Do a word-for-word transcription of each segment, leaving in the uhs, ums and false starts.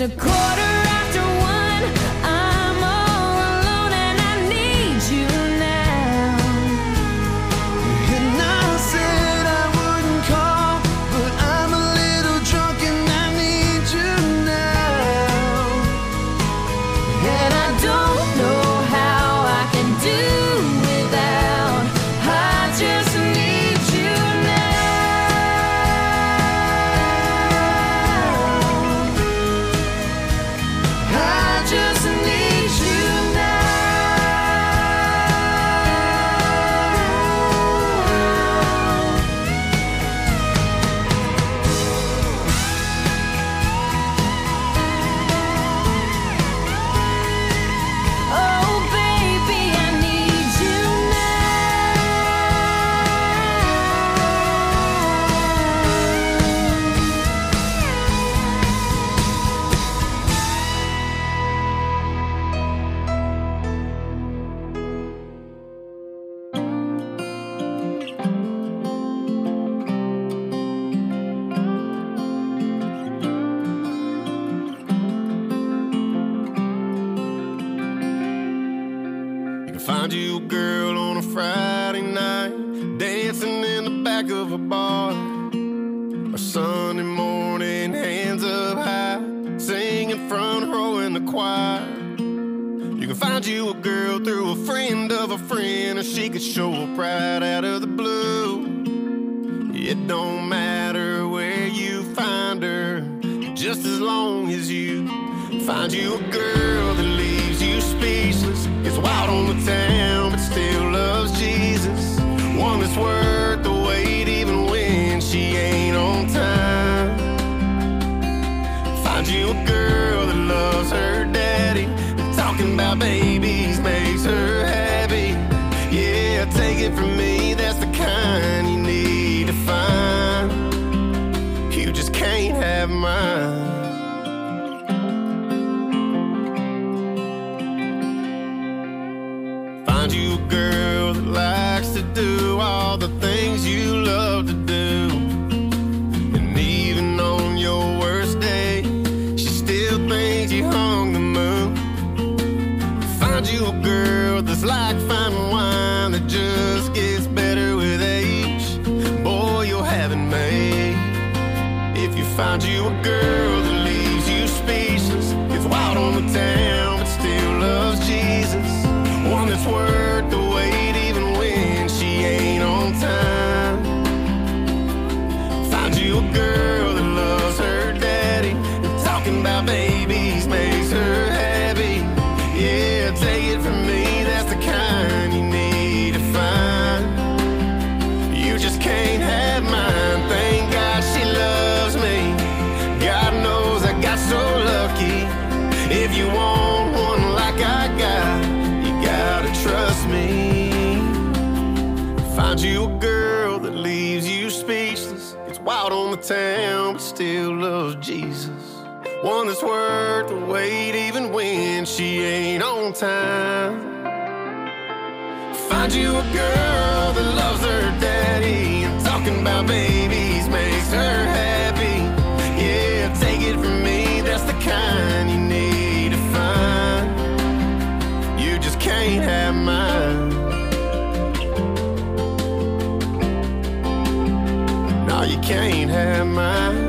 a quarter after one. I'm all alone and I need you now. And I said I wouldn't call, but I'm a little drunk and I need you now. And I don't know how I can do without. I just need you now. I just need you Oh, baby, I need you You can find you a girl on a Friday night, dancing in the back of a bar. Or Sunday morning, hands up high, singing front row in the choir. You can find you a girl through a friend of a friend, or she could show up right out of the blue. It don't matter where you find her, just as long as you find you a girl that leaves you speechless. Gets wild on the town, but still loves Jesus. One that's worth the wait, even when she ain't on time. Find you a girl that loves her daddy, and talking about babies makes her happy. Yeah, take it from me, that's the kind you need to find. You just can't have mine. Find you a girl that likes to do all the things you love to do. And even on your worst day, she still thinks you hung the moon. Find you a girl that's like fine wine that just gets better with age. Boy, you'll have it made. If you find you a girl that leaves you speechless, gets wild on the town but still loves Jesus. One that's worth the wait, even when she ain't on time. Find you a girl that loves her daddy, and talking about babies makes her happy. Yeah, take it from me, that's the kind you need to find. You just can't have mine. Thank God she loves me. God knows I got so lucky. If you want one like I got, gotta trust me. Find you a girl that leaves you speechless, gets wild on the town but still loves Jesus. One that's worth the wait, even when she ain't on time. Find you a girl that loves her daddy, and talking about babies makes her happy. Yeah, take it from me, that's the kind you need to find. You just can't have mine. No, you can't have mine.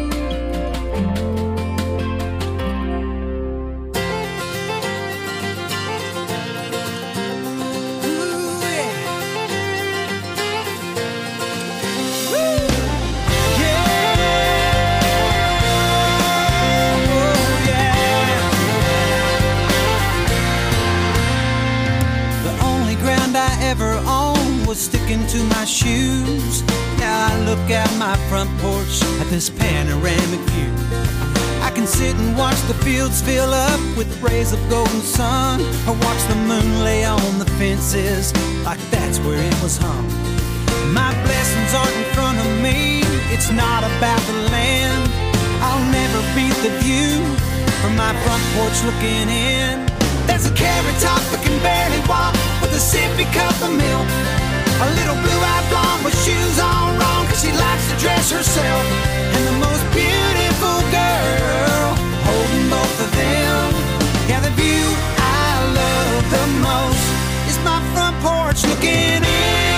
Ever owned was sticking to my shoes. Now I look out my front porch at this panoramic view. I can sit and watch the fields fill up with rays of golden sun, or watch the moon lay on the fences like that's where it was hung. My blessings aren't in front of me, it's not about the land. I'll never beat the view from my front porch looking in. There's a carrot top that can barely walk with a sippy cup of milk. A little blue-eyed blonde with shoes on wrong, cause she likes to dress herself. And the most beautiful girl holding both of them. Yeah, the view I love the most is my front porch looking in.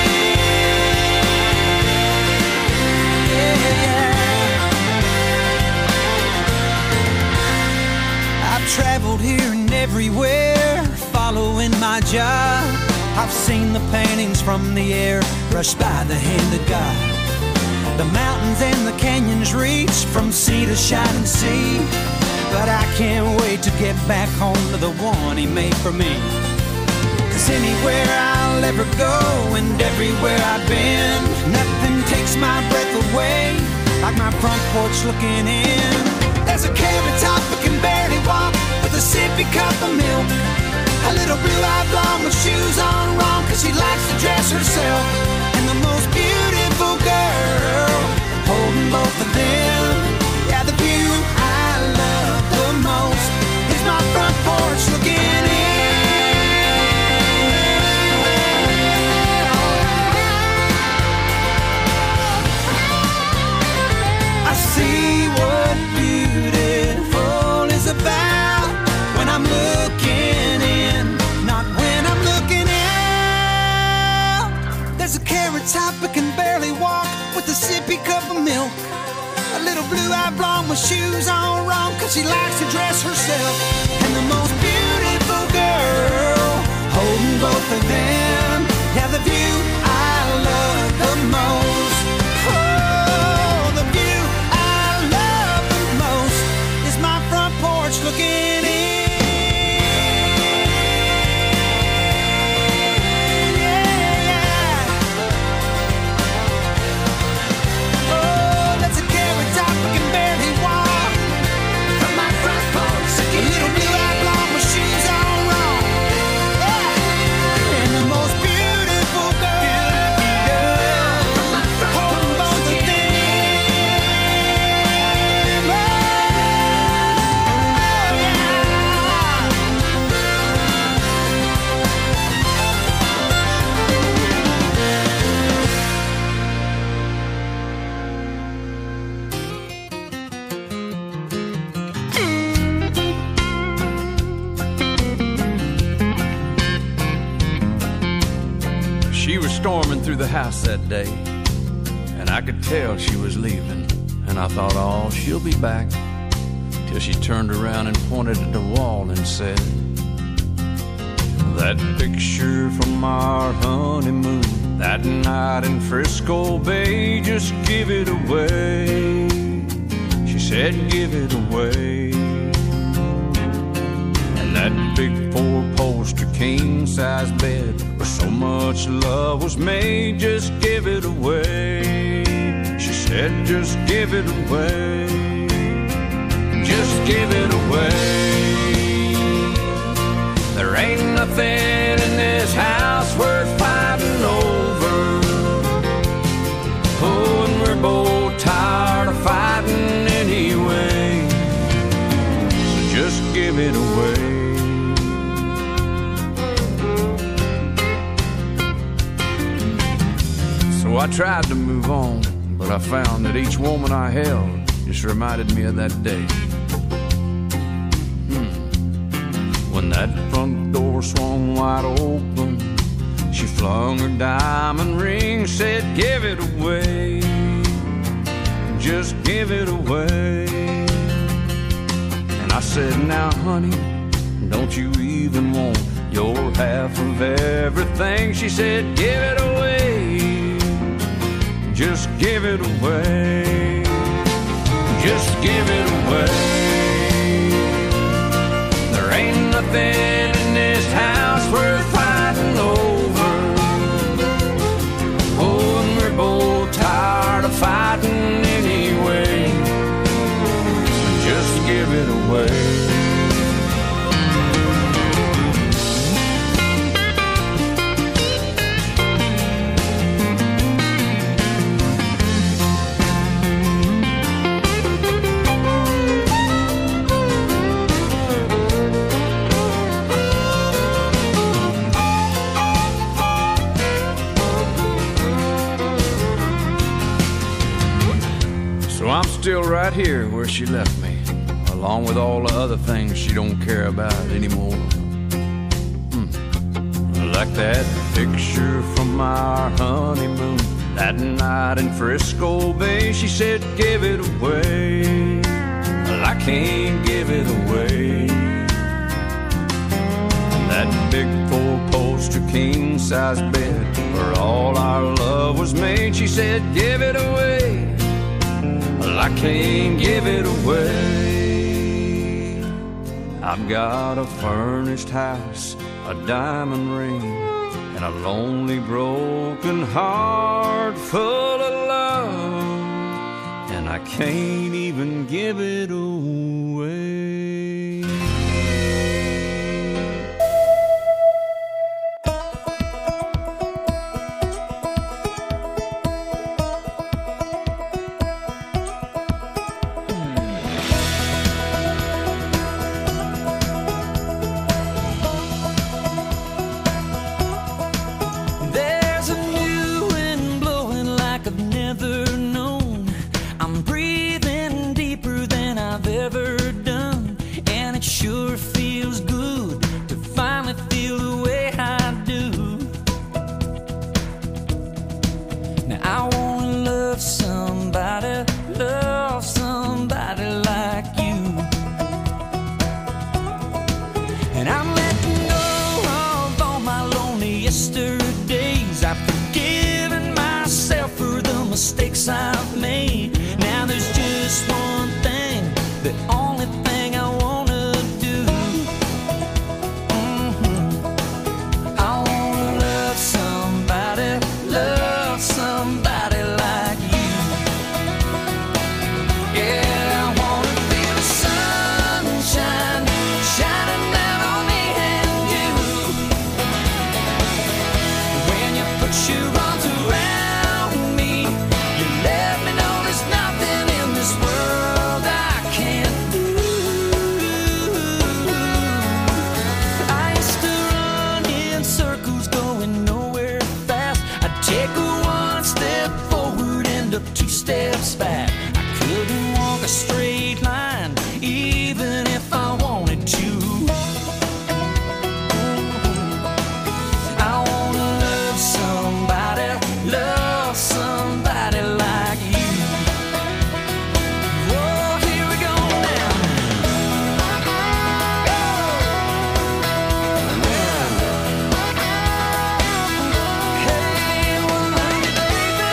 Yeah, yeah. I've traveled here and everywhere, following my job. I've seen the paintings from the air brushed by the hand of God. The mountains and the canyons reach from sea to shining sea. But I can't wait to get back home to the one he made for me. 'Cause anywhere I'll ever go and everywhere I've been, nothing takes my breath away like my front porch looking in. There's a carrot top that can barely walk with a sippy cup of milk. A little blue-eyed blonde with shoes on wrong 'cause she likes to dress herself. And the most beautiful girl holding both of them. Yeah, the view I love the most is my front porch looking in. I see what beautiful is about when I'm looking in, not when I'm looking out. There's a carrot top that can barely walk with a sippy cup of milk. A little blue-eyed blonde with shoes on wrong 'cause she likes to dress herself. And the most beautiful girl holding both of them. Yeah, the view I love the most. Oh, the view I love the most is my front porch looking in. Storming through the house that day, and I could tell she was leaving. And I thought, oh, she'll be back. Till she turned around and pointed at the wall and said, that picture from our honeymoon, that night in Frisco Bay, just give it away. She said, give it away. And that big four-poster king-size bed where so much love was made, just give it away. She said, just give it away. Just give it away. There ain't nothing in this house worth fighting over. Oh, and we're both tired of fighting anyway. So just give it away. So I tried to move on, but I found that each woman I held just reminded me of that day. Hmm. When that front door swung wide open, she flung her diamond ring, said, give it away. Just give it away. And I said, now honey, don't you even want your half of everything? She said, give it away. Just give it away. Just give it away. There ain't nothing in this house worth fighting over. Oh, and we're both tired of fighting anyway. So just give it away. Still right here where she left me, along with all the other things she don't care about anymore. Hmm. Like that picture from our honeymoon, that night in Frisco Bay. She said, give it away. Well, I can't give it away. That big four-poster king-size bed where all our love was made. She said, give it away. Well, I can't give it away. I've got a furnished house, a diamond ring, and a lonely broken heart full of love, and I can't even give it away. Mistakes I've made. Now there's just one thing, the only thing I wanna do. Mm-hmm. I wanna love somebody, love somebody like you. Yeah, I wanna feel the sunshine shining down on me and you. When you put your arms around me, let me know there's nothing in this world I can't do. I used to run in circles going nowhere fast. I'd take one step forward, end up two steps back. I couldn't walk a straight line even if I wanted to. I wanna love somebody, love somebody like you. Whoa, here we go now. Hey, well, love you, baby.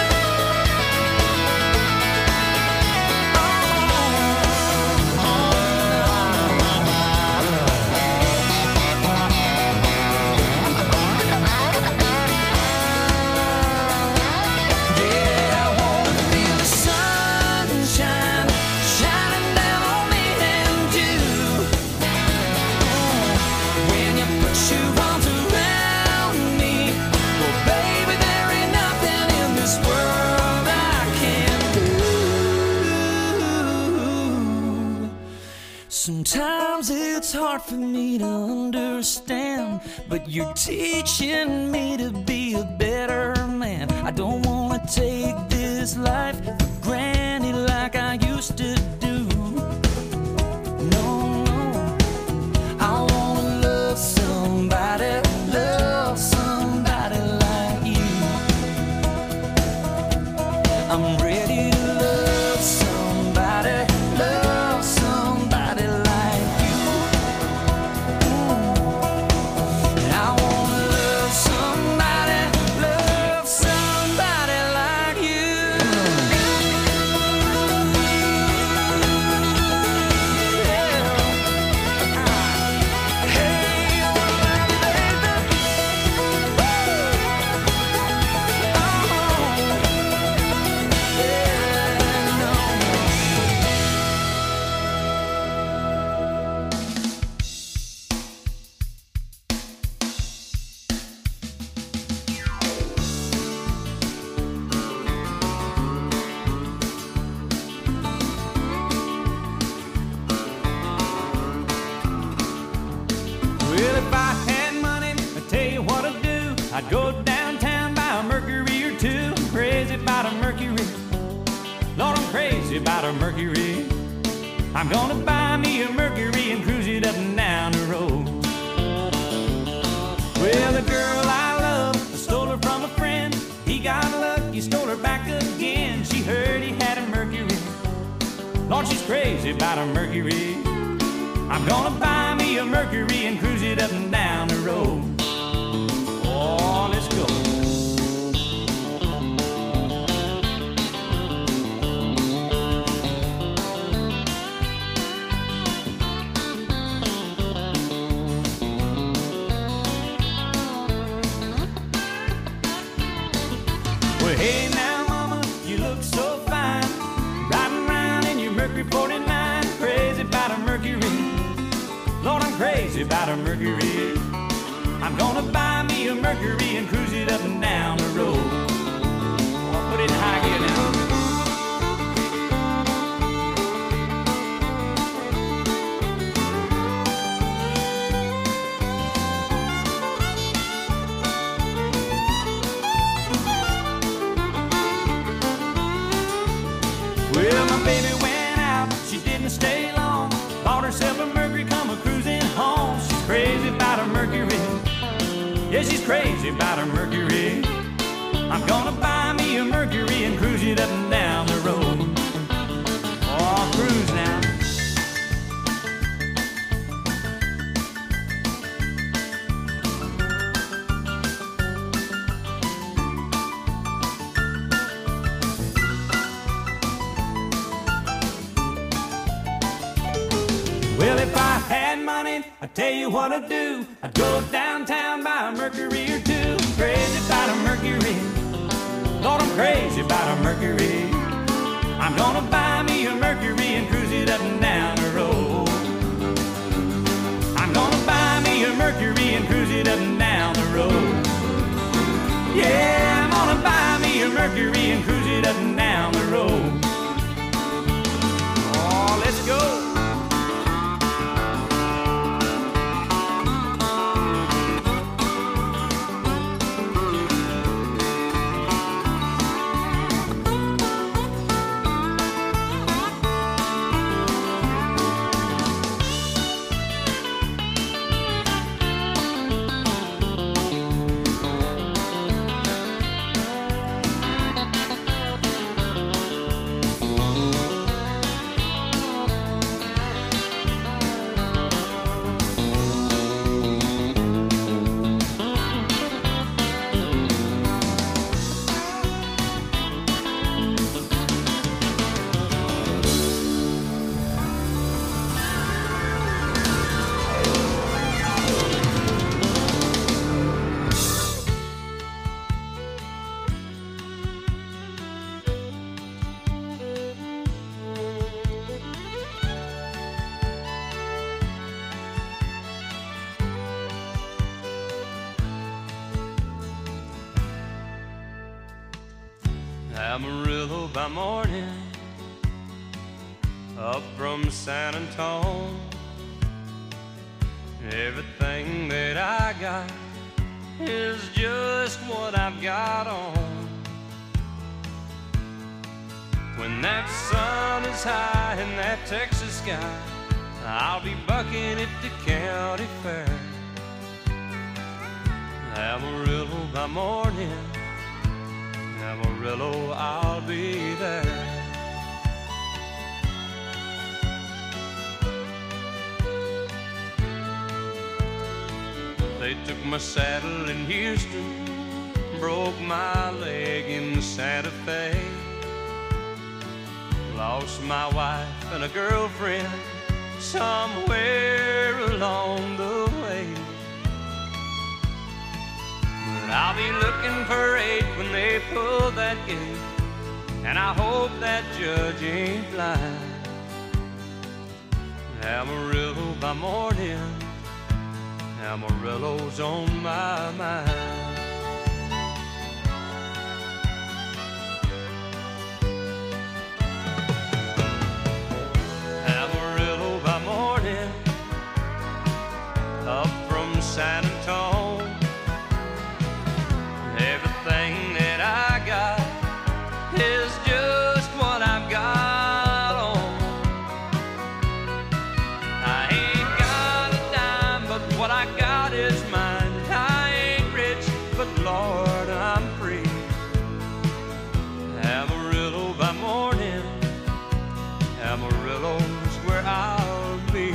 Yeah, I wanna feel the sunshine shining down on me and you. When you put your arms around me, well, baby, there ain't nothing in this world I can't do. Sometimes it's hard for me to understand, but you're teaching me to be a better man. I don't wanna take this life for granted like I used to do. No, no. I wanna love somebody, love somebody like you. I'm ready to love somebody, love somebody like you. And I wanna love somebody, love somebody like you. Well, if I had money, I'd tell you what I'd do. I'd go downtown, buy a Mercury or two. I'm crazy about a Mercury. Lord, I'm crazy about a Mercury. I'm gonna buy me a Mercury and cruise it up and down the road. Well, the girl I love, I stole her from a friend. He got lucky, stole her back again. She heard he had a Mercury. Lord, she's crazy about a Mercury. I'm gonna buy me a Mercury and cruise it up and down the road. Oh, let's go. Well, hey now, mama, you look so fine, riding around in your Mercury forty-nine. Crazy about a Mercury. Lord, I'm crazy about a Mercury. I'm gonna buy me a Mercury and cruise it up and down the road. I'll put it in high gear now. Well, my baby went out, she didn't stay long. Bought herself a Mercury, come a cruising home. She's crazy about a Mercury. Yeah, she's crazy about her Mercury. I'm gonna buy me a Mercury and cruise it up and down the road. Oh, I'll cruise now. Well, if I had money, I'd tell you what I'd do. I'd go downtown, buy a Mercury or two. Crazy about a Mercury. Lord, I'm crazy about a Mercury. I'm gonna buy me a Mercury and cruise it up and down the road. I'm gonna buy me a Mercury and cruise it up and down the road. Yeah, I'm gonna buy me a Mercury and cruise it up and down the road. Oh, let's go. Amarillo by morning, up from San Antone. Everything that I got is just what I've got on. When that sun is high in that Texas sky, I'll be bucking at the county fair. Amarillo by morning, Amarillo, I'll be there. They took my saddle in Houston, broke my leg in Santa Fe. Lost my wife and a girlfriend somewhere along the way. But I'll be looking for eight when they pull that gate, and I hope that judge ain't blind. Amarillo by morning, Amarillo's on my mind. Amarillo by morning, up from San Antone. Everything that I got is just what I've got on. What I got is mine. I ain't rich, but Lord, I'm free. Amarillo by morning, Amarillo's where I'll be.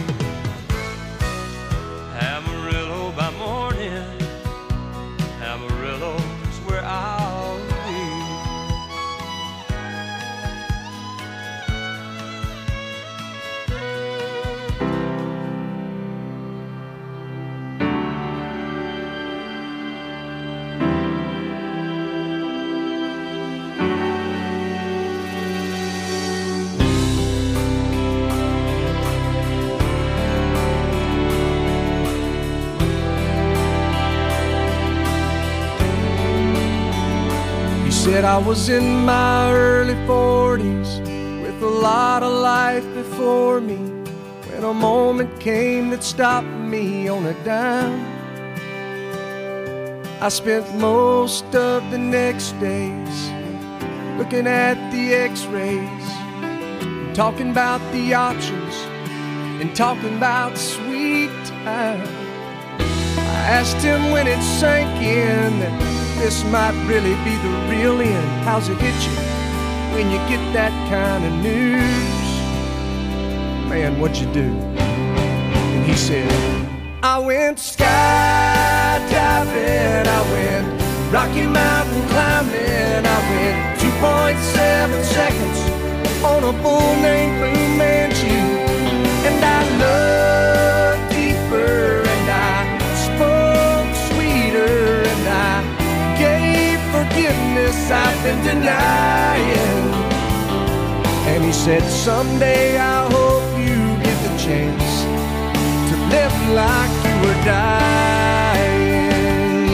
Amarillo by morning, Amarillo's where I'll be. Said I was in my early forties with a lot of life before me, when a moment came that stopped me on a dime. I spent most of the next days looking at the x-rays, talking about the options and talking about sweet time. I asked him when it sank in that this might really be the real end. How's it hit you when you get that kind of news? Man, what'd you do? And he said, I went skydiving, I went Rocky Mountain climbing, I went two point seven seconds on a bull named Fu Manchu. And I looked deeper and I spoke sweeter and I gave forgiveness I've been denying. And he said, someday I hope you get the chance to live like you were dying.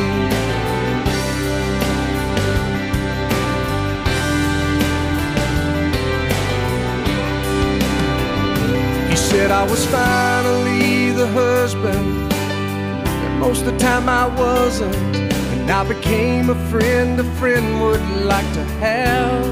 He said I was finally the husband that most of the time I wasn't. I became a friend a friend would like to have.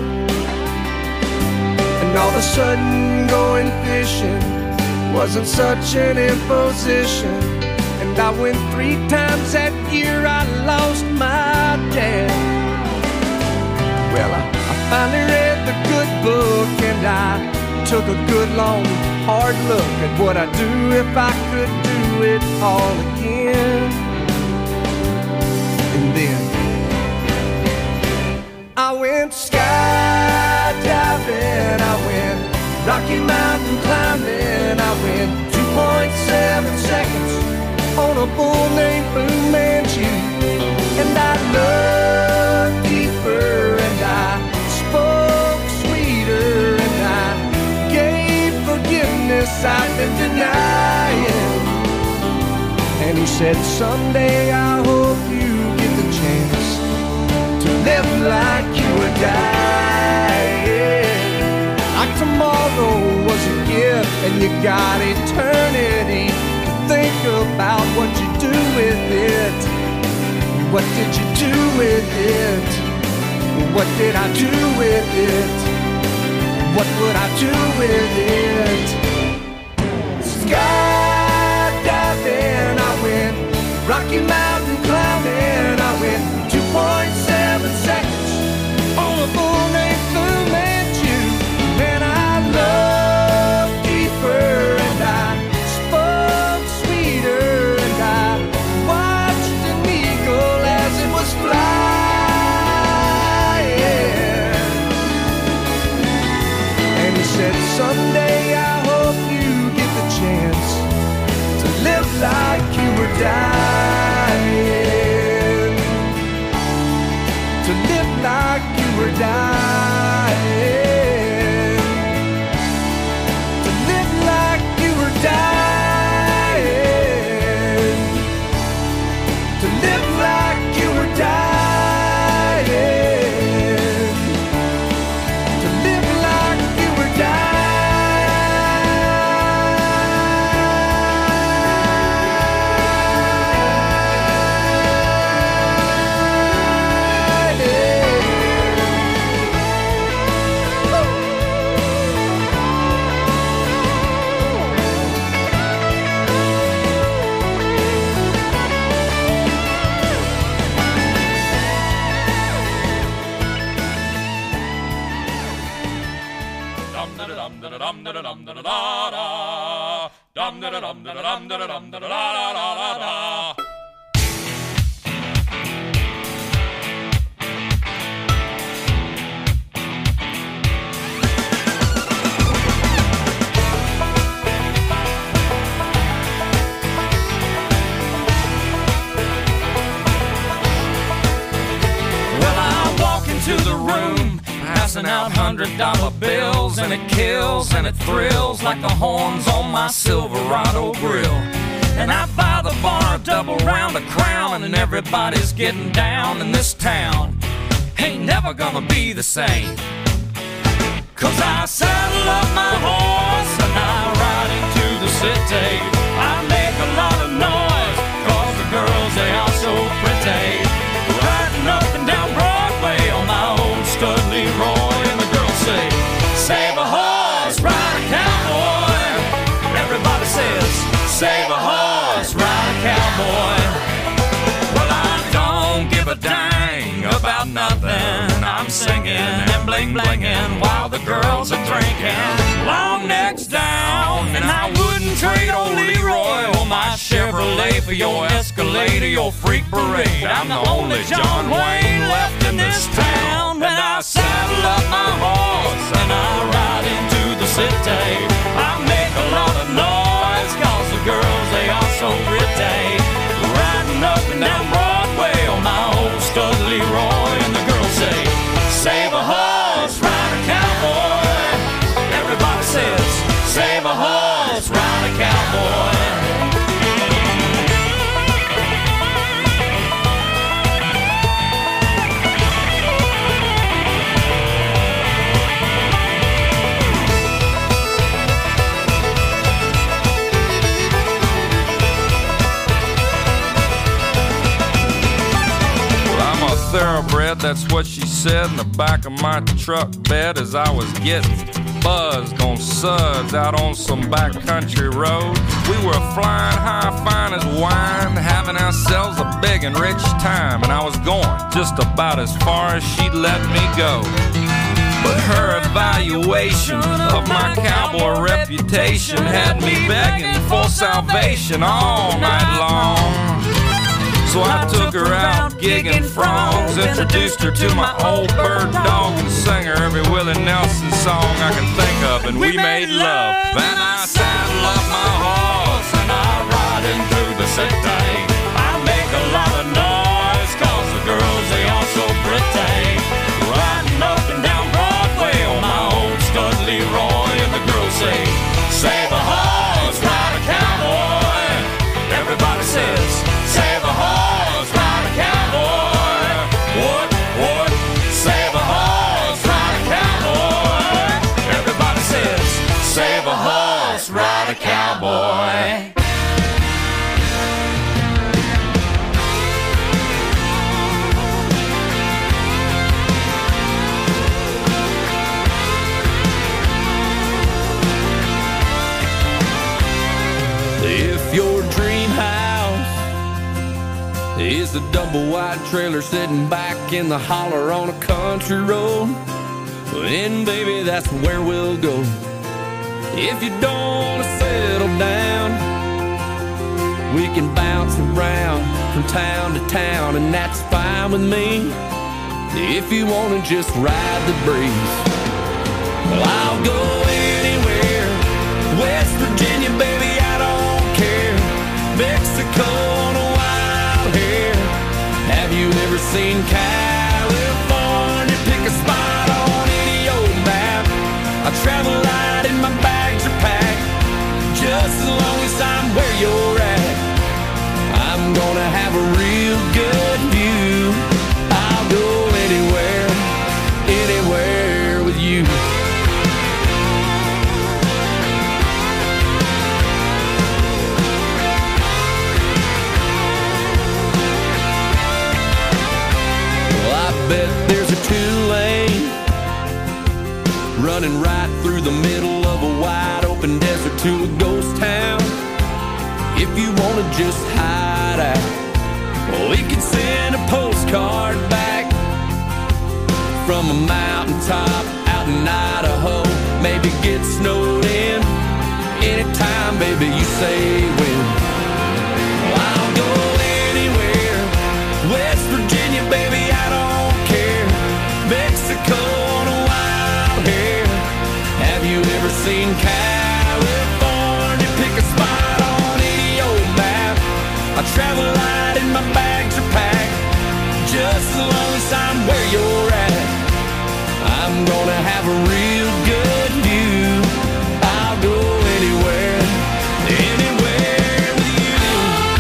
And all of a sudden going fishing wasn't such an imposition. And I went three times that year, I lost my dad. Well, I, I finally read the good book and I took a good long hard look at what I'd do if I could do it all again. And then I went skydiving, I went Rocky Mountain climbing, I went two point seven seconds on a bull named Fu Manchu. And I looked deeper and I spoke sweeter and I gave forgiveness I've been denying. And he said, someday I hope you get the chance to live like you were dying. Like tomorrow was a gift and you got eternity to think about what you do with it. What did you do with it? What did I do with it? What would I do with it? Skydiving, I went Rocky Mountain climbing, I went two point seven seconds on a bull named Fu Manchu. And I looked deeper and I spoke sweeter and I watched an eagle as it was flying. And he said, someday I hope you get the chance to live like you were dying, to live like you were dying, to live like you were dying, to live like you were dying, to live like you were dying. da-da-da-da-da. To the room, passing out hundred dollar bills, and it kills and it thrills like the horns on my Silverado grill. And I buy the bar a double round of Crown, and everybody's getting down in this town. Ain't never gonna be the same, 'cause I saddle up my horse and I ride into the city. I make a lot of noise, 'cause the girls, they are so pretty. Riding up and down Broadway on my old stud Leroy, and the girls say, save a horse, ride a cowboy. Everybody says, save a horse, ride a cowboy. Well, I don't give a dang about nothing. I'm singing and bling blinging while the girls are drinking. Long necks down, and I wouldn't trade old Leroy or my Chevrolet for your Escalade or your freak parade. I'm the only John Wayne left in this town. When I saddle up my horse and I ride into the city, I make a lot of noise, 'cause the girls, they are so pretty. Riding up and down Broadway on my old stud Leroy, and the girls say, save a horse, ride a cowboy. Everybody says, save a horse, ride a cowboy. Thoroughbred, that's what she said in the back of my truck bed as I was getting buzzed on suds out on some backcountry road. We were flying high, fine as wine, having ourselves a big and rich time, and I was going just about as far as she'd let me go. But her evaluation of my cowboy reputation had me begging for salvation all night long. So I took her out gigging frogs, introduced her to my old bird dog, and sang her every Willie Nelson song I can think of, and we made love. Then I saddle up my horse and I ride into the city. I make a lot of noise, 'cause the girls, they are so pretty. Riding up and down Broadway on my old stud Leroy, and the girls say, save a horse, ride a cowboy. Everybody says, save a horse, ride a cowboy. What, what? Save a horse, ride a cowboy. Everybody says, save a horse, ride a cowboy. If your dream house is a double wide trailer sitting back in the holler on a country road, then baby, that's where we'll go. If you don't want to settle down, we can bounce around from town to town, and that's fine with me. If you want to just ride the breeze, well, I'll go anywhere. West Virginia, baby, I don't care. Mexico on a wild hair. Have you ever seen California? Pick a spot on any old map. I travel light and my bags are packed, just as long as I'm where you're at. I'm gonna have a real good view. I'll go anywhere, anywhere with you. Bet there's a two-lane running right through the middle of a wide open desert to a ghost town. If you want to just hide out, we can send a postcard back from a mountaintop out in Idaho. Maybe get snowed in anytime, baby, you say when. I travel light and my bags are packed. Just as long as I'm where you're at, I'm gonna have a real good view. I'll go anywhere, anywhere with you.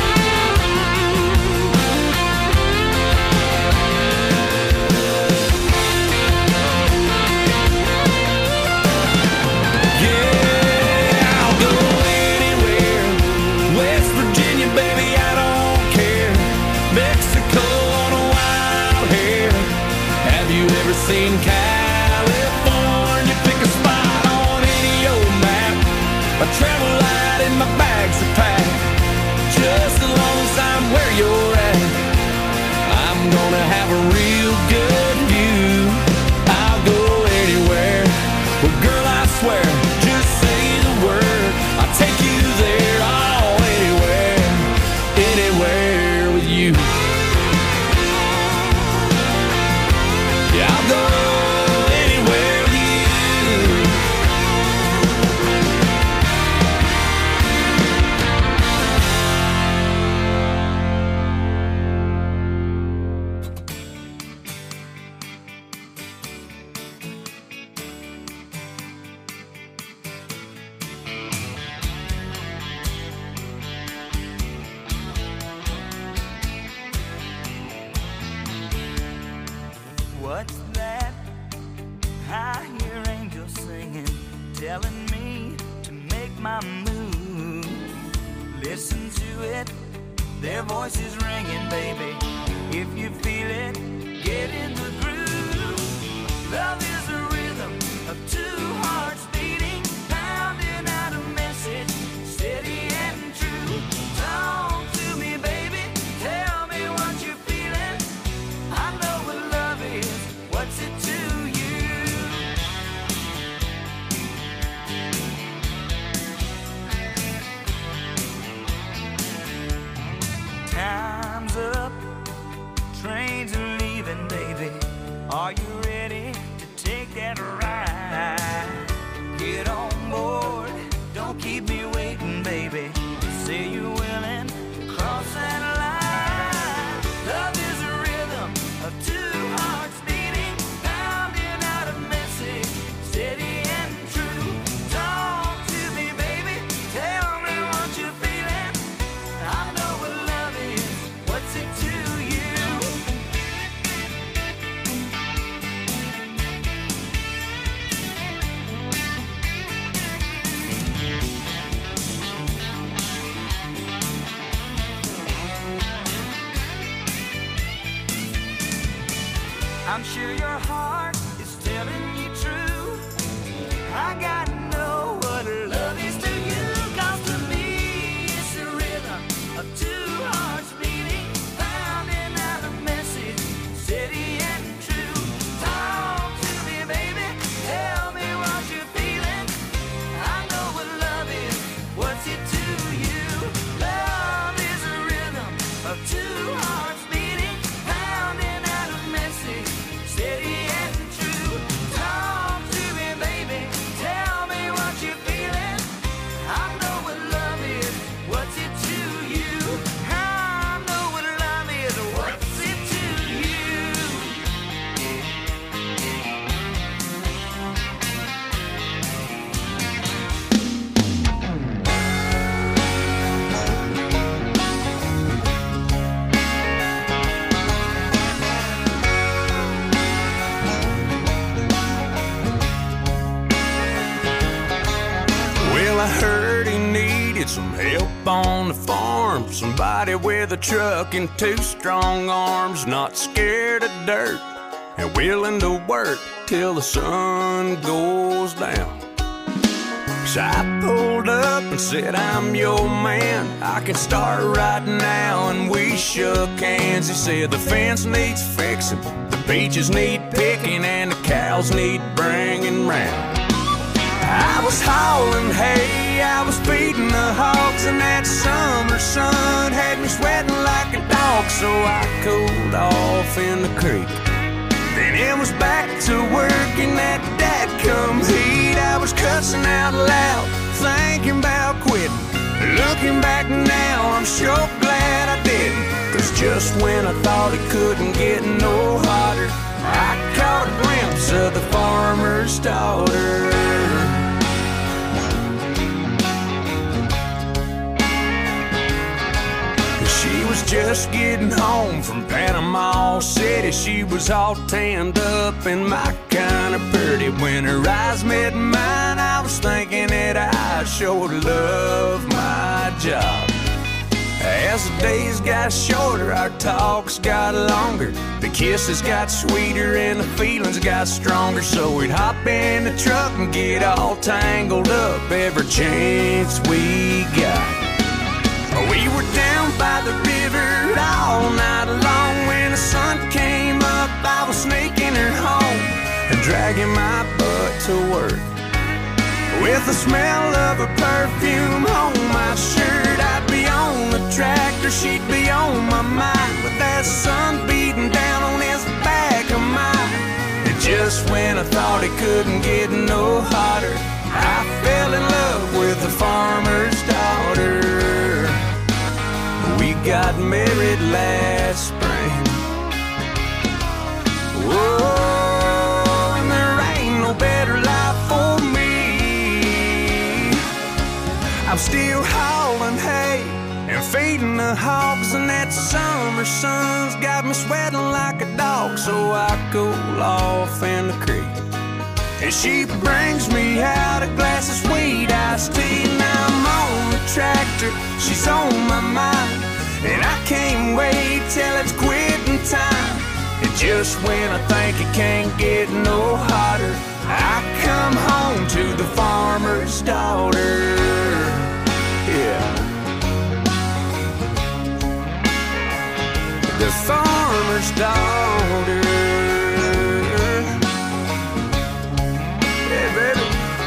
Yeah, I'll go anywhere. West Virginia, baby, I don't care. Mexico on a wild hair. Have you ever seen California? Pick a spot on any old map. I travel light and my bags are packed. Just as long as I'm where you're at, I'm gonna have a real good view. I'll go anywhere. Well, girl, I swear, just say the word, I'll take you there. Oh, anywhere, anywhere with you. Yeah, I'll go anywhere with you. What's that? I hear angels singing, telling me to make my move. Listen to it, their voices ringing, baby. If you feel it, get in the groove. Love is a rhythm of two hearts beating, pounding out a message, steady and true. Talk to me, baby, tell me what you're feeling. I know what love is, what's it to you? Time's up, trains are leaving, baby. Are you ready to take that ride? Get on board, don't keep me waiting, baby. Say you're willing to cross that line. Love is a rhythm of two hearts beating, pounding out a message, steady and true. Talk to me, baby, tell me what you're feeling. I know what love is, what's it to you? I'm sure your heart is telling you true. I gotta know what love is to you. 'Cause to me it's the rhythm of two hearts beating, pounding out a message, steady and true. Talk to me, baby, tell me what you're feeling. I know what love is, what's it to you? Love is a rhythm of two hearts beating, pounding out a message, steady and true. Talk to me, baby, tell me what you're feeling. I know what love is, what's it to you? I know what love is, what's it to you? Well, I heard he needed some help on the farm. Somebody with a truck and two strong arms, not scared of dirt and willing to work till the sun goes down. So I pulled up and said, I'm your man, I can start right now. And we shook hands. He said the fence needs fixing, the peaches need picking, and the cows need bringing round. I was hauling hay, I was feeding the hogs, and that summer sun had me sweating like a dog. So I cooled off in the creek, then it was back to work in that dadgum heat. I was cussing out loud, thinking about quitting. Looking back now, I'm sure glad I 'Cause just when I thought it couldn't get no hotter, I caught a glimpse of the farmer's daughter. She was just getting home from Panama City. She was all tanned up and my kind of pretty. When her eyes met mine, I was thinking that I sure love my job. As the days got shorter, our talks got longer. The kisses got sweeter and the feelings got stronger. So we'd hop in the truck and get all tangled up every chance we got. We were down by the river all night long. When the sun came up, I was sneaking her home and dragging my butt to work. With the smell of her perfume on my shirt, I'd be on the tractor, she'd be on my mind. With that sun beating down on this back of mine. And just when I thought it couldn't get no hotter, I fell in love with the farmer's daughter. We got married last spring. Whoa, and there ain't no better life for me. I'm still hauling hay and feeding the hogs, and that summer sun's got me sweating like a dog. So I cool off in the creek, and she brings me out a glass of sweet iced tea. Now I'm on the tractor, she's on my mind, and I can't wait till it's quitting time. And just when I think it can't get no hotter, I come home to the farmer's daughter. Yeah, the farmer's daughter. Yeah, baby.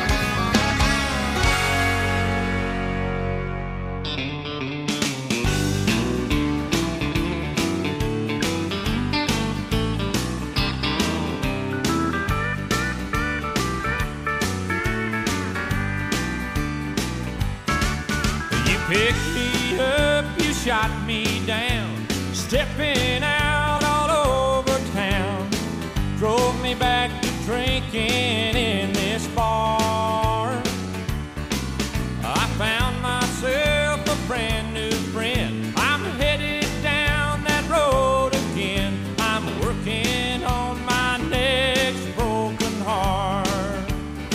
Picked me up, you shot me down, stepping out all over town. Drove me back to drinking in this bar. I found myself a brand new friend. I'm headed down that road again. I'm working on my next broken heart.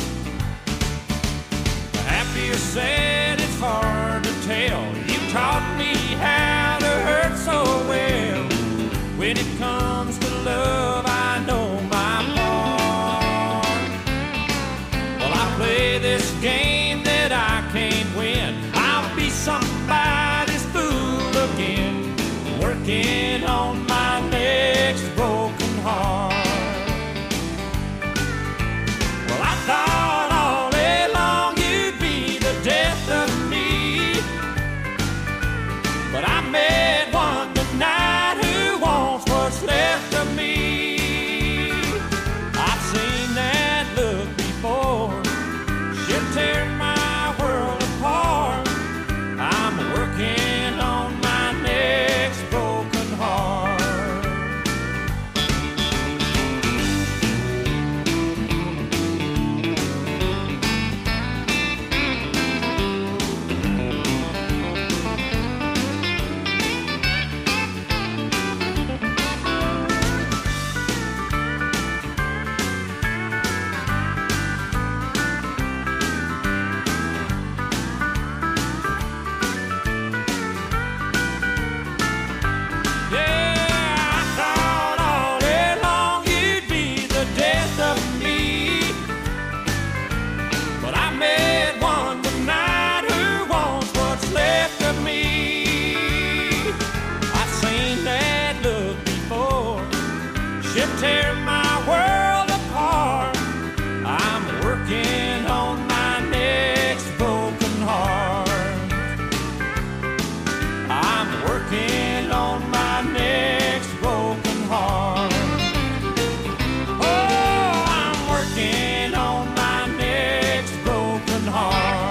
Happy or sad, it's hard to tell. You taught me how to hurt so well. When it comes to love, I know my part. Well, I play this game that I can't win. I'll be somebody's fool again, working on my next broken heart. Well, I thought all day long you'd be the death of me, but I met one tonight who wants what's left of me. I've seen that look before. She'll tear my world apart. I'm working on my next broken heart. Tear my world apart. I'm working on my next broken heart. I'm working on my next broken heart. Oh, I'm working on my next broken heart.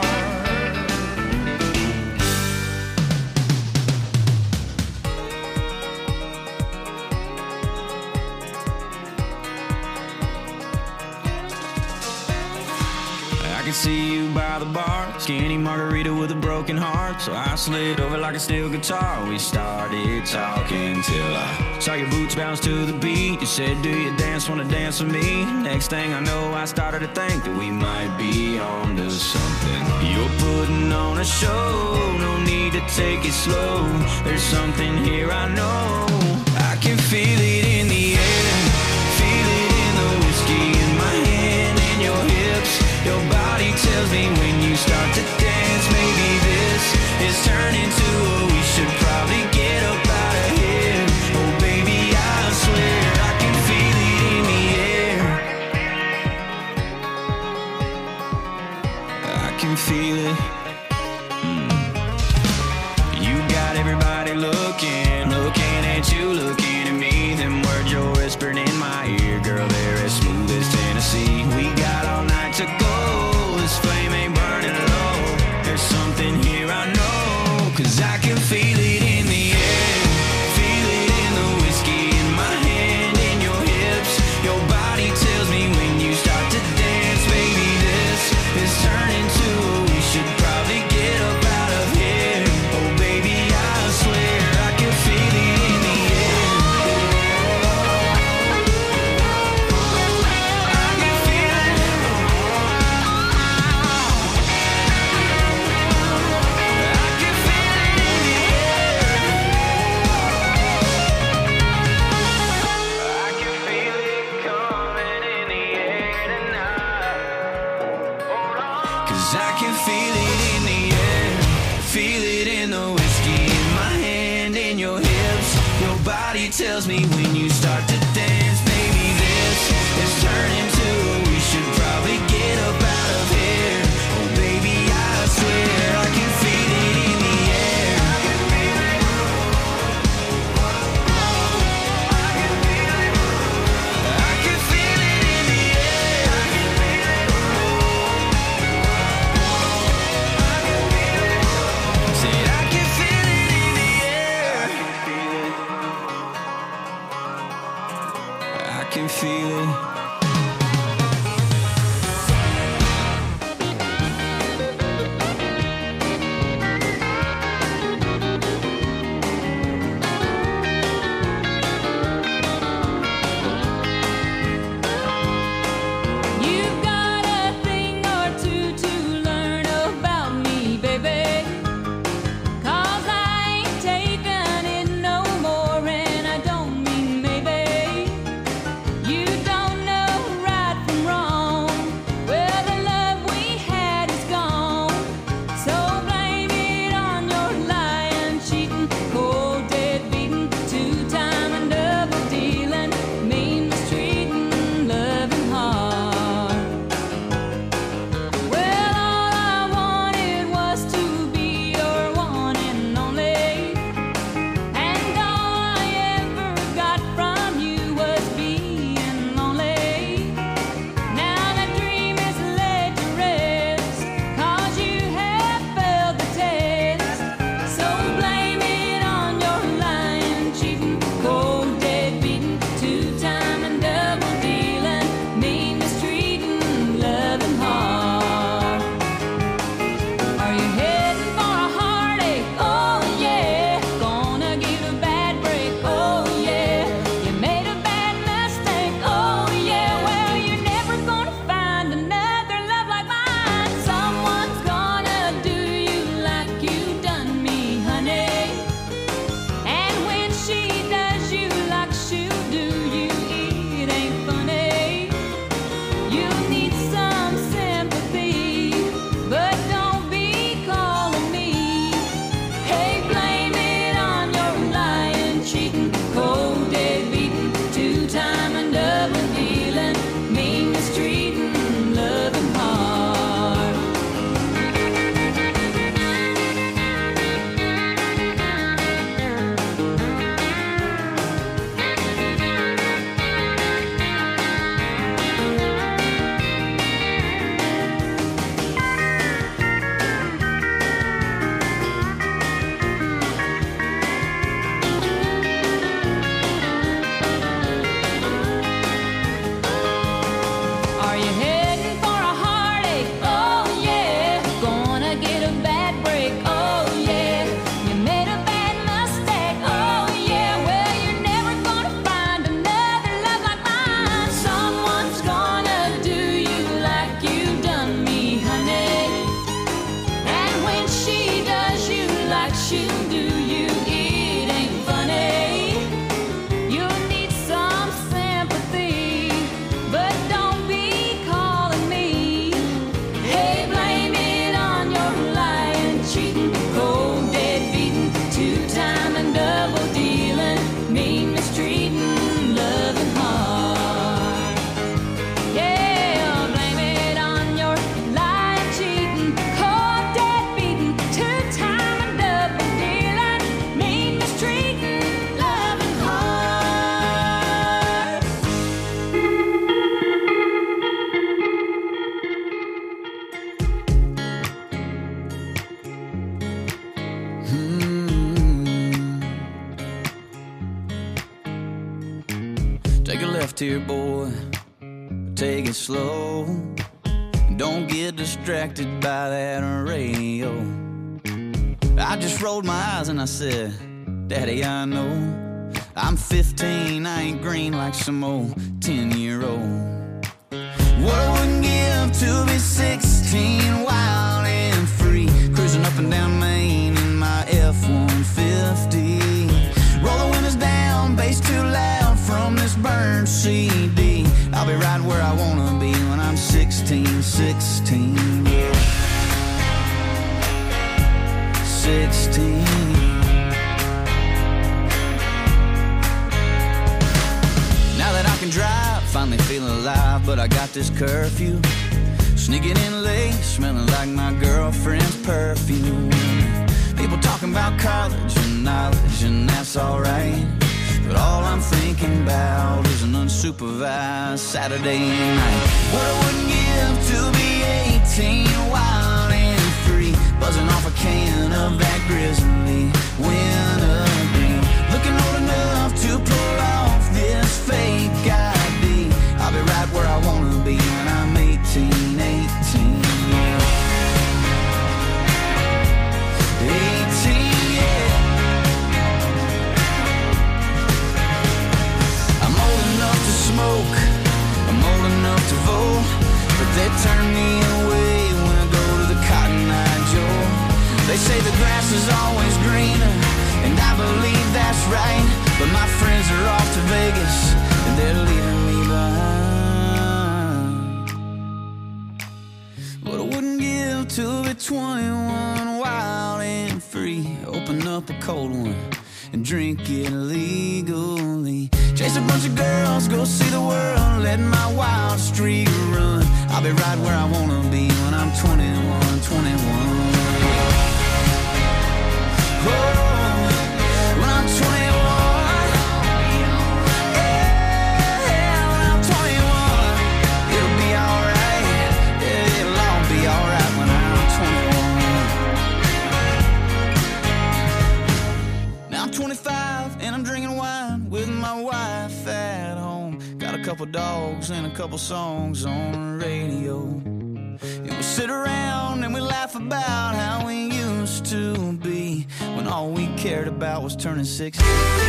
could see you by the bar. Skinny margarita with a broken heart. So I slid over like a steel guitar. We started talking till I saw your boots bounce to the beat. You said, do you dance, wanna dance with me? Next thing I know, I started to think that we might be on to something. You're putting on a show, no need to take it slow. There's something here I know. I can feel it in the air, feel it in the whiskey in my hand and your hips. Your body tells me when you start to dance, maybe this is turning to a we should probably get up out of here. Oh baby, I swear I can feel it in the air. I can feel it. Mm. You got everybody looking, looking at you, looking at me. Them words you're whispering in my ear, girl, they're as smooth as Tennessee. We got all night to go, this flame ain't burning low. There's something here I know, cause I can feel it in the air, feel it in the whiskey in my hand and your hips. Your body tells me when you start to dance, baby, this is turning to a we should probably get up out of here. Oh baby, I swear I can feel it in the air. I can feel it. I can feel it in the air. I can feel it coming in the air tonight. Hold on. Cause I can feel it in the air, feel it in the whiskey in my hand and your hips. Your body tells me when you start to dance, baby, this is turning to a we should probably get up out of here. Oh baby, I swear I can feel it in the air. I can feel it. I can feel it in the air. I can feel it. Said I can feel it in the air. I can feel it. You've got a thing or two to learn about me, baby. 'Cause I ain't taking it no more, and I don't mean maybe. You don't know Take a left here, boy, take it slow. Don't get distracted by that radio. I just rolled my eyes and I said, Daddy, I know I'm fifteen, I ain't green like some old ten-year-old. What I wouldn't give to be sixteen, wild and free, cruising up and down Main in my F one fifty. Roll the windows down, bass too loud from this burned C D. I'll be right where I wanna be when I'm sixteen, sixteen, yeah. sixteen. Now that I can drive, finally feeling alive, but I got this curfew. Sneaking in late, smelling like my girlfriend's perfume. People talking about college and knowledge, and that's alright. But all I'm thinking about is an unsupervised Saturday night. What I wouldn't give to be eighteen, wild and free, buzzing off a can of that grizzly wintergreen. Looking old enough to pull off this fake I D. I'll be right where I wanna be when I'm eighteen, eighteen, yeah. eighteen, yeah. I'm old enough to smoke, I'm old enough to vote, but they turn me away when I go to the Cotton Eye Joe. They say the grass is always greener, and I believe that's right, but my friends are off to Vegas, and they're leaving me behind. What I wouldn't give to be twenty-one, wild and free, open up a cold one and drink it legally. Chase a bunch of girls, go see the world, let my wild streak run. I'll be right where I wanna be when I'm twenty-one, twenty-one. Oh, when I'm twenty-one, yeah, when I'm twenty-one, it'll be alright, yeah, it'll all be alright when I'm twenty-one. Now I'm twenty-five and I'm drinking wine with my wife at home. Got a couple dogs and a couple songs on the radio. And we sit around and we laugh about how we used to be, when all we cared about was turning sixty.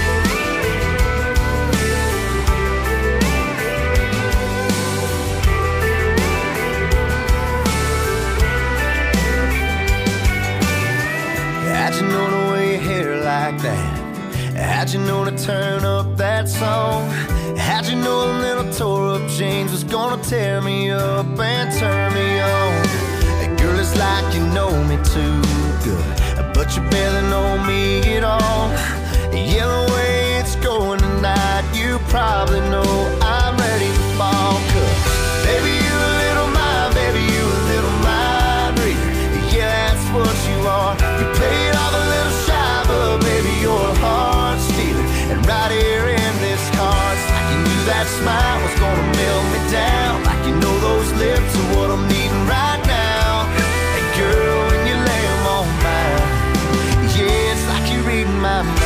How'd you know to wear your hair like that? How'd you know to turn up that song? How'd you know a little tore up jeans was gonna tear me up and turn me on? Hey, girl, it's like you know me too good, but you barely know me at all. Yeah, the way it's going tonight, you probably know I'm ready to fall. 'Cause baby, you a little mind, baby, you a little mind reader. Yeah, that's what you are. You played all the little shy, but baby, you're a heart stealer. And right here in this car, it's like you knew that smile was gonna melt me down. Like you know those lips are what I'm needing right now. Hey girl, when you lay them on mine, yeah, it's like you're reading my mind.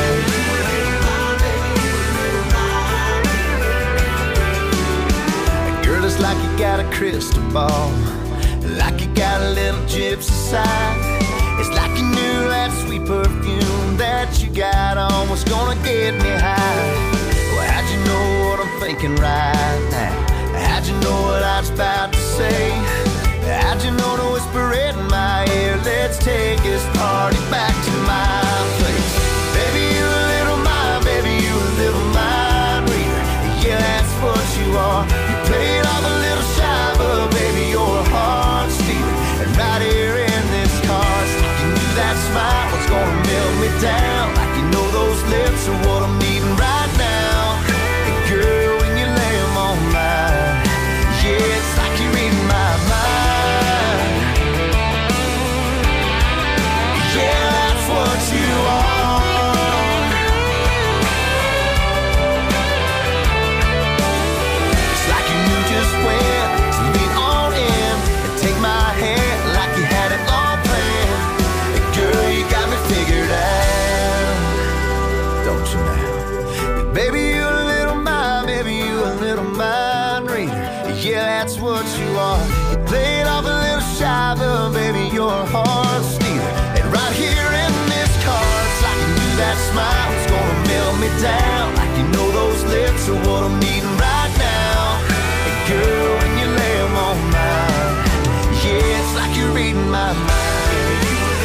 Hey girl, it's like you got a crystal ball, like you got a little gypsy side. It's like you knew that sweet perfume that you got on was gonna get me high. Well, how'd you know what I'm thinking right now? How'd you know what I was about to say? How'd you know to whisper it in my ear? Let's take this party back to my place. Baby, you a little mind, baby, you a little mind reader. Yeah, that's what you are. You played all the little shy, but baby, you're a heart stealer. And right here in this car, it's like you knew that smile was gonna melt me down. Like you know those lips are what I'm needing right now. And girl, when you lay them on mine, yeah, it's like you're reading my mind. Yeah, that's what you are. It's like you knew just when to lean on in and take my hand like you had it all planned. And girl, you got me figured out, don't you now? Baby, you're a little mind, baby, hearts neither. And right here in this car, it's like you knew that smile was gonna melt me down. Like you know those lips are what I'm needing right now. And girl, when you lay them on mine, yeah, it's like you're reading my mind.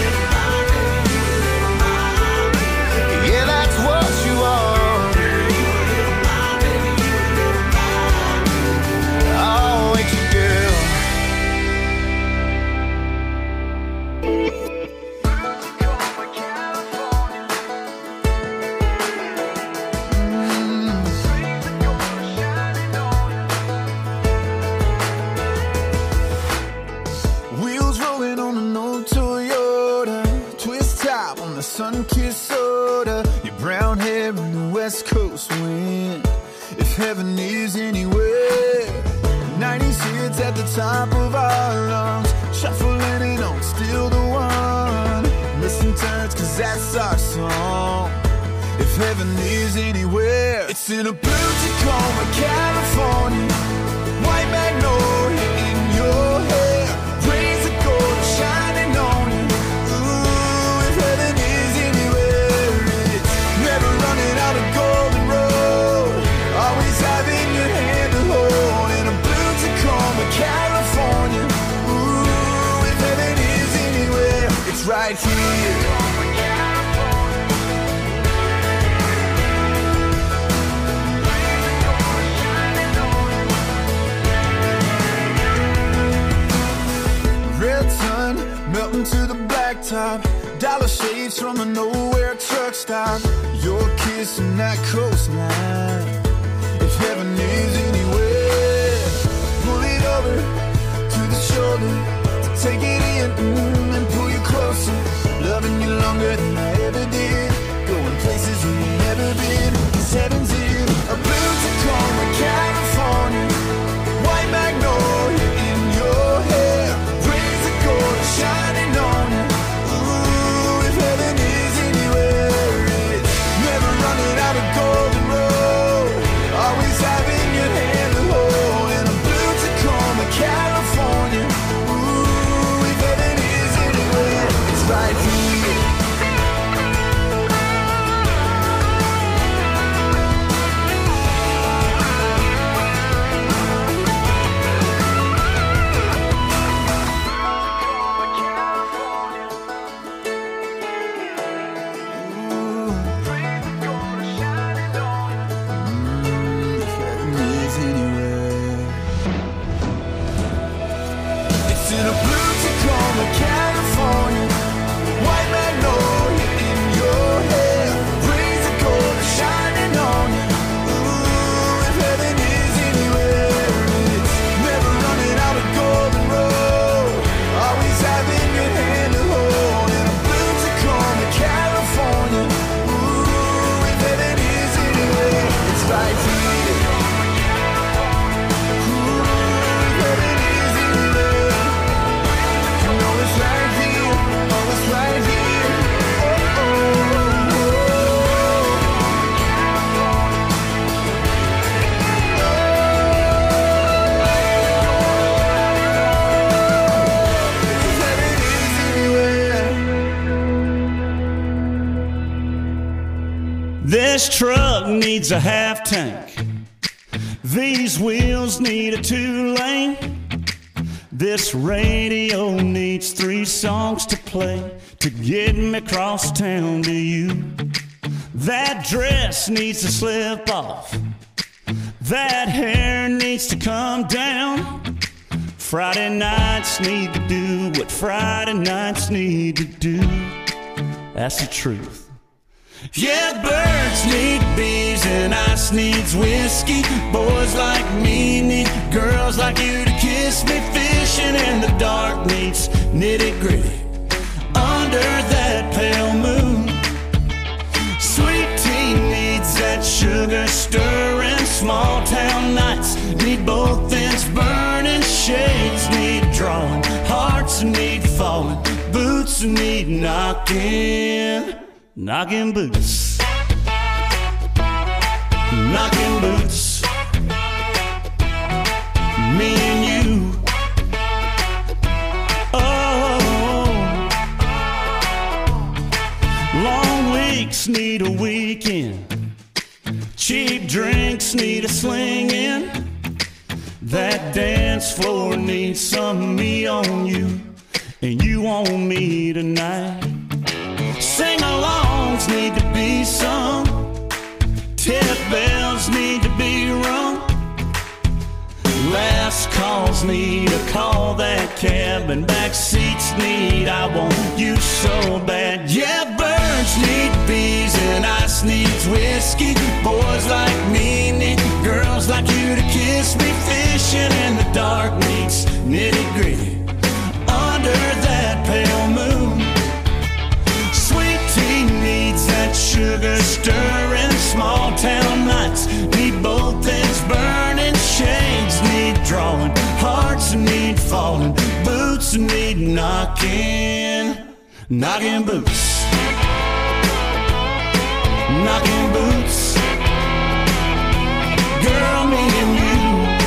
Yeah, that's what you are. Oh, ain't you, girl? Wheels rolling on an old Toyota, twist top on the sun-kissed soda, your brown hair in the West Coast wind. If heaven is anywhere, nineties hits at the top of our lungs, shuffling it on, still the one. Listen turns, cause that's our song. If heaven is anywhere, it's in a blue Tacoma, California, white magnolia in your hair, rays of gold shining on you. Ooh, if heaven is anywhere, it's never running out of golden road, always having your hand to hold. In a blue Tacoma, California, ooh, if heaven is anywhere, it's right here. Red sun melting to the blacktop, dollar shades from a nowhere truck stop, your kiss and that coastline. If heaven is anywhere, pull it over to the shoulder to take it in, mm, and pull you closer, loving you longer than I ever did, going places we ain't never been, cause heaven's in a blue Tacoma, California, white magnolia in your hair, rays of gold shining on you. Ooh, if heaven is anywhere, it's never running out of golden road, always having your hand to hold. In a blue Tacoma, California, ooh, if heaven is anywhere, it's right here. It's in a blue Tacoma, California, white magnolia in your hair, rays of gold shining on you. Ooh, if heaven is anywhere, it's never running out of golden road, always having your hand to hold. In a blue Tacoma, California, ooh, if heaven is anywhere, it's right here. This truck needs a half tank. These wheels need a two lane. This radio needs three songs to play to get me across town to you. That dress needs to slip off. That hair needs to come down. Friday nights need to do what Friday nights need to do. That's the truth. Yeah, birds need bees and ice needs whiskey. Boys like me need girls like you to kiss me. Fishing in the dark needs nitty gritty under that pale moon. Sweet tea needs that sugar stirring. Small town nights need both ends burning. Shades need drawing, hearts need falling, boots need knocking. Knocking boots, knocking boots, me and you. Oh, need a weekend. Cheap drinks need a slinging. That dance floor needs some me on you, and you on me tonight. Sing-alongs need to be sung. Tip bells need to be rung. Last calls need a call that cab, and back seats need I want you so bad. Yeah, birds need bees and ice needs whiskey. Boys like me need girls like you to kiss me. Fishing in the dark needs nitty-gritty under that pale moon. Sweet tea needs that sugar stirring. Small town nights need both ends burning. Shades need drawing, hearts need falling, boots need knocking, knocking boots, knocking boots. Girl, me and you.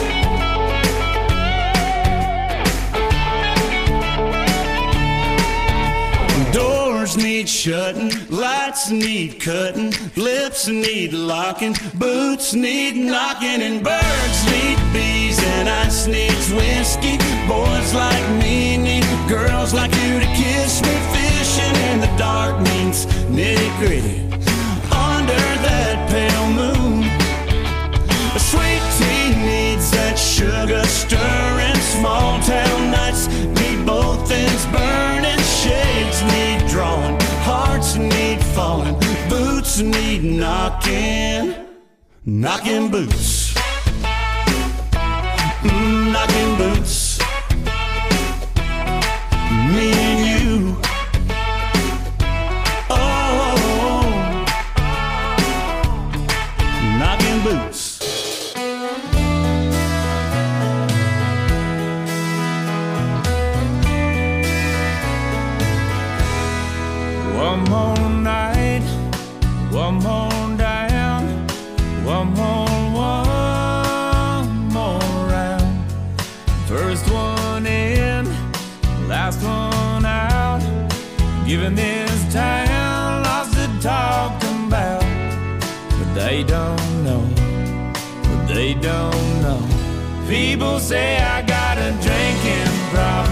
Doors need shutting, lights need cutting, lips need locking, boots need knocking, and birds need bees and ice needs whiskey. Boys like me need girls like you to kiss me. Fishing in the dark needs nitty-gritty under that pale moon. A sweet tea needs that sugar stirring. Small town nights need both ends burning. Shades need drawing, hearts need falling, boots need knocking, knocking boots, mm, knocking boots. Me and you. Oh, knocking boots. One more night, one more down, one more, one more round. First one in, last one out. Giving this town lots to talk about, but they don't know, but they don't know. People say I got a drinking problem.